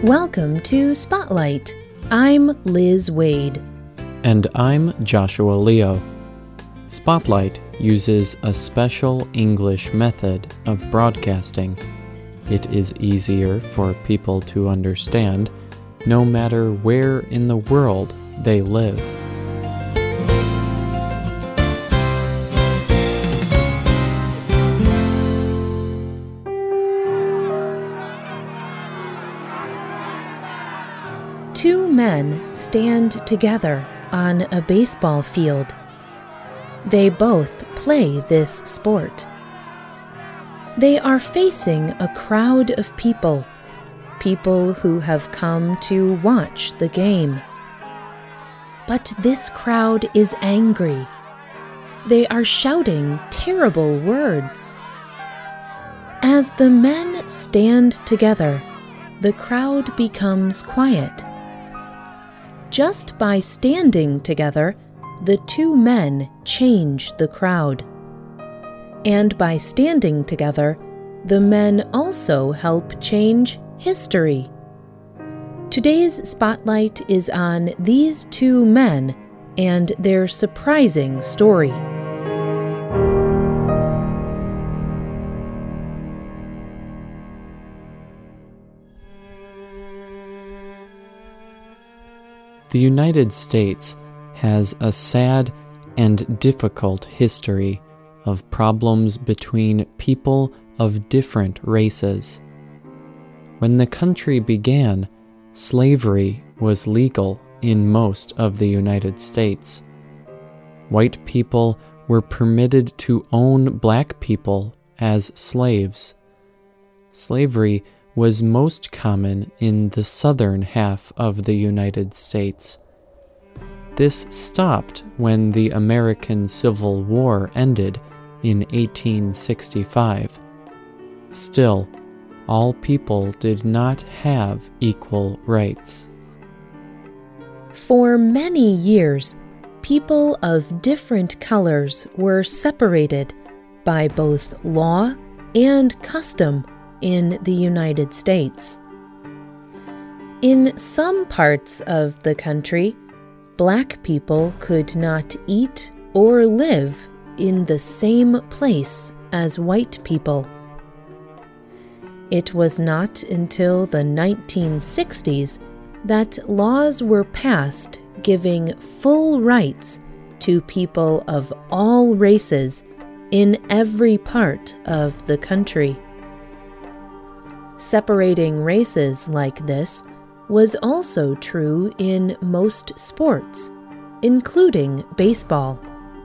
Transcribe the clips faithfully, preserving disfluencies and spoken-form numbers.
Welcome to Spotlight. I'm Liz Wade. And I'm Joshua Leo. Spotlight uses a special English method of broadcasting. It is easier for people to understand, no matter where in the world they live. Two men stand together on a baseball field. They both play this sport. They are facing a crowd of people, people who have come to watch the game. But this crowd is angry. They are shouting terrible words. As the men stand together, the crowd becomes quiet. Just by standing together, the two men change the crowd. And by standing together, the men also help change history. Today's spotlight is on these two men and their surprising story. The United States has a sad and difficult history of problems between people of different races. When the country began, slavery was legal in most of the United States. White people were permitted to own black people as slaves. Slavery was most common in the southern half of the United States. This stopped when the American Civil War ended in eighteen sixty-five. Still, all people did not have equal rights. For many years, people of different colors were separated by both law and custom in the United States. In some parts of the country, black people could not eat or live in the same place as white people. It was not until the nineteen sixties that laws were passed giving full rights to people of all races in every part of the country. Separating races like this was also true in most sports, including baseball.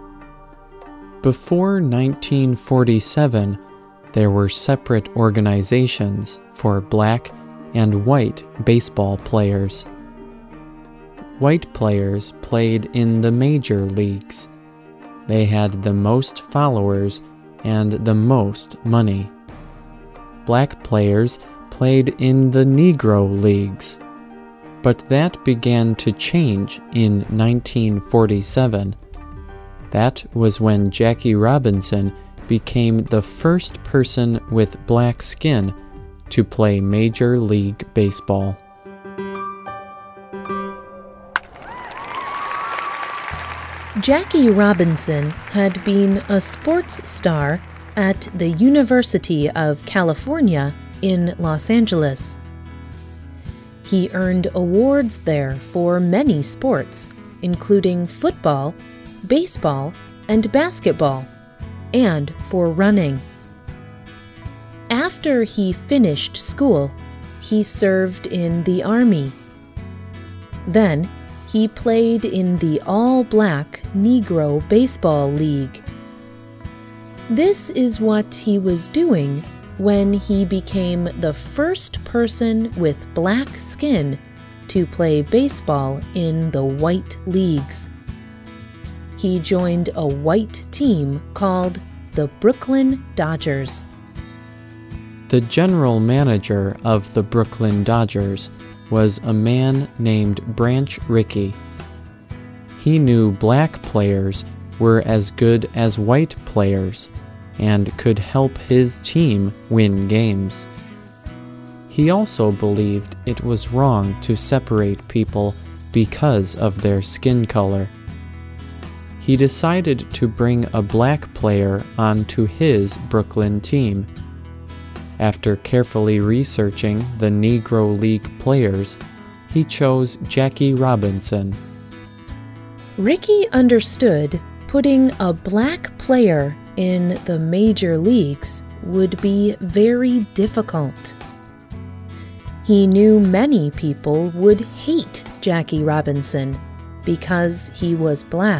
Before nineteen forty-seven, there were separate organizations for black and white baseball players. White players played in the major leagues. They had the most followers and the most money. Black players played in the Negro leagues, but that began to change in nineteen forty-seven. That was when Jackie Robinson became the first person with black skin to play Major League Baseball. Jackie Robinson had been a sports star at the University of California in Los Angeles. He earned awards there for many sports, including football, baseball, and basketball, and for running. After he finished school, he served in the Army. Then, he played in the all-black Negro Baseball League. This is what he was doing when he became the first person with black skin to play baseball in the white leagues. He joined a white team called the Brooklyn Dodgers. The general manager of the Brooklyn Dodgers was a man named Branch Rickey. He knew black players were as good as white players and could help his team win games. He also believed it was wrong to separate people because of their skin color. He decided to bring a black player onto his Brooklyn team. After carefully researching the Negro League players, he chose Jackie Robinson. Rickey understood putting a black player in the major leagues would be very difficult. He knew many people would hate Jackie Robinson because he was black.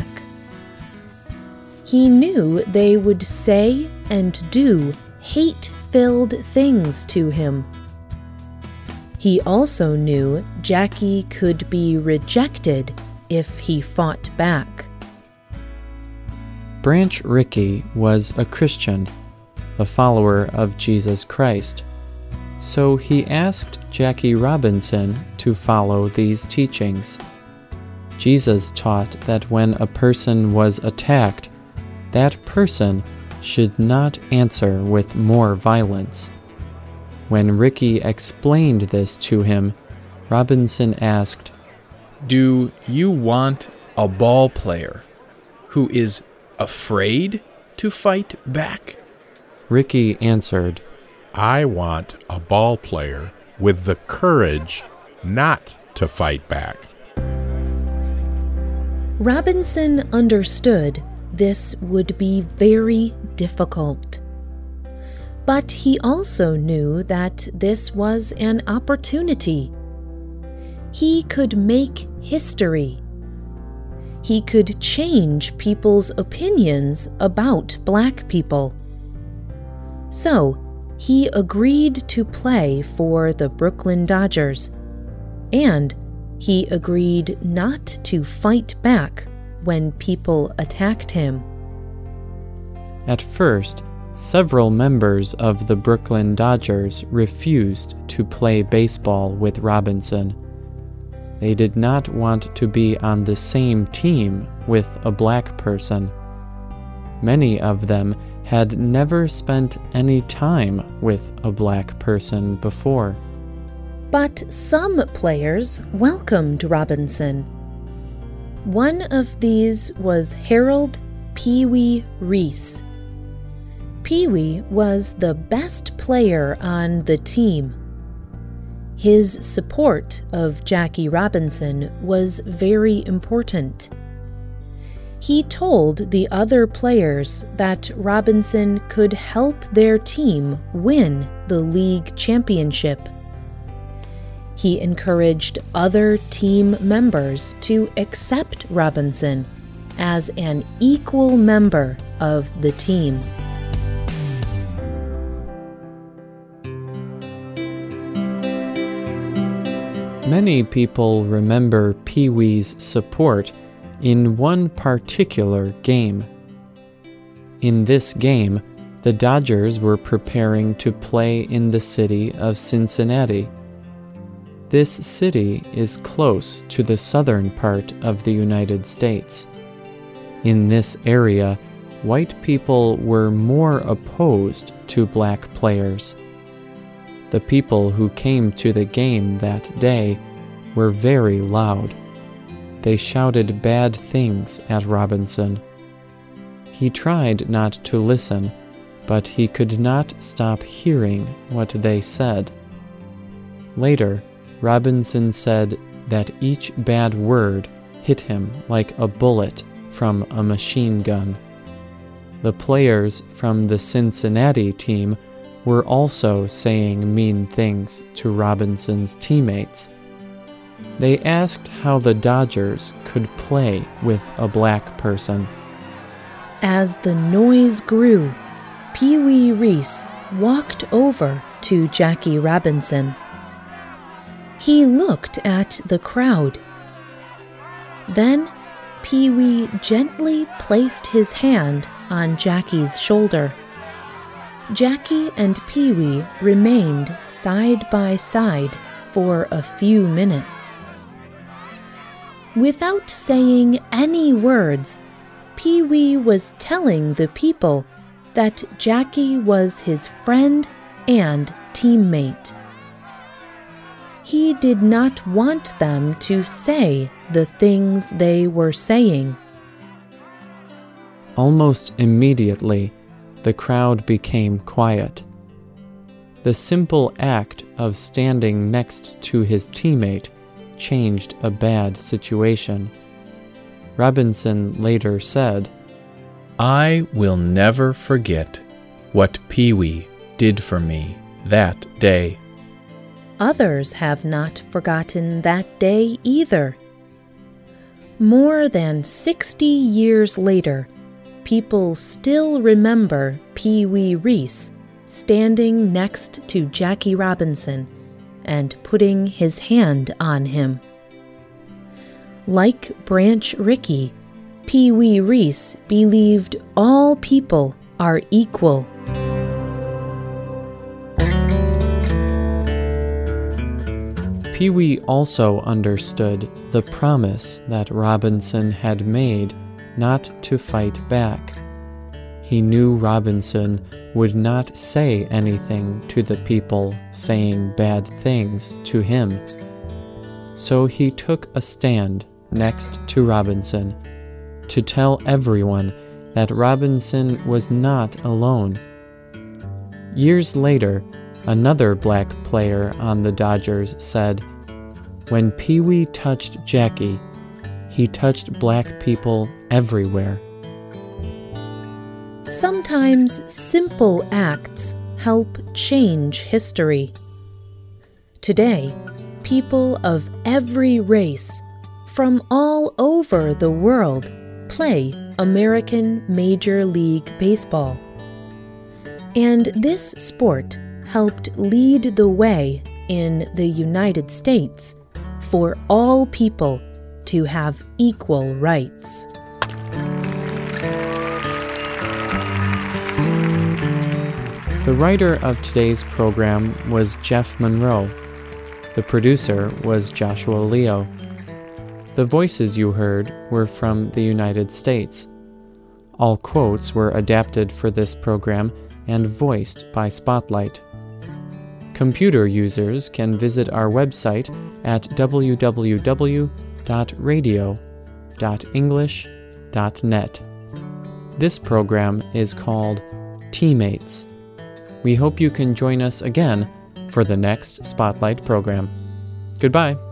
He knew they would say and do hate-filled things to him. He also knew Jackie could be rejected if he fought back. Branch Rickey was a Christian, a follower of Jesus Christ, so he asked Jackie Robinson to follow these teachings. Jesus taught that when a person was attacked, that person should not answer with more violence. When Rickey explained this to him, Robinson asked, "Do you want a ball player who is afraid to fight back?" Rickey answered, "I want a ball player with the courage not to fight back." Robinson understood this would be very difficult. But he also knew that this was an opportunity. He could make history. He could change people's opinions about black people. So, he agreed to play for the Brooklyn Dodgers, and he agreed not to fight back when people attacked him. At first, several members of the Brooklyn Dodgers refused to play baseball with Robinson. They did not want to be on the same team with a black person. Many of them had never spent any time with a black person before. But some players welcomed Robinson. One of these was Harold Pee Wee Reese. Pee Wee was the best player on the team. His support of Jackie Robinson was very important. He told the other players that Robinson could help their team win the league championship. He encouraged other team members to accept Robinson as an equal member of the team. Many people remember Pee Wee's support in one particular game. In this game, the Dodgers were preparing to play in the city of Cincinnati. This city is close to the southern part of the United States. In this area, white people were more opposed to black players. The people who came to the game that day were very loud. They shouted bad things at Robinson. He tried not to listen, but he could not stop hearing what they said. Later, Robinson said that each bad word hit him like a bullet from a machine gun. The players from the Cincinnati team were also saying mean things to Robinson's teammates. They asked how the Dodgers could play with a black person. As the noise grew, Pee Wee Reese walked over to Jackie Robinson. He looked at the crowd. Then Pee Wee gently placed his hand on Jackie's shoulder. Jackie and Pee Wee remained side by side for a few minutes. Without saying any words, Pee Wee was telling the people that Jackie was his friend and teammate. He did not want them to say the things they were saying. Almost immediately, the crowd became quiet. The simple act of standing next to his teammate changed a bad situation. Robinson later said, I will never forget what Pee-wee did for me that day. Others have not forgotten that day either. More than sixty years later, people still remember Pee-wee Reese standing next to Jackie Robinson and putting his hand on him. Like Branch Rickey, Pee-wee Reese believed all people are equal. Pee-wee also understood the promise that Robinson had made not to fight back. He knew Robinson would not say anything to the people saying bad things to him. So he took a stand next to Robinson to tell everyone that Robinson was not alone. Years later, another black player on the Dodgers said, "When Pee-wee touched Jackie, he touched black people everywhere." Sometimes simple acts help change history. Today, people of every race from all over the world play American Major League Baseball. And this sport helped lead the way in the United States for all people to have equal rights. The writer of today's program was Jeff Monroe. The producer was Joshua Leo. The voices you heard were from the United States. All quotes were adapted for this program and voiced by Spotlight. Computer users can visit our website at w w w dot radio dot english dot net. This program is called Teammates. We hope you can join us again for the next Spotlight program. Goodbye.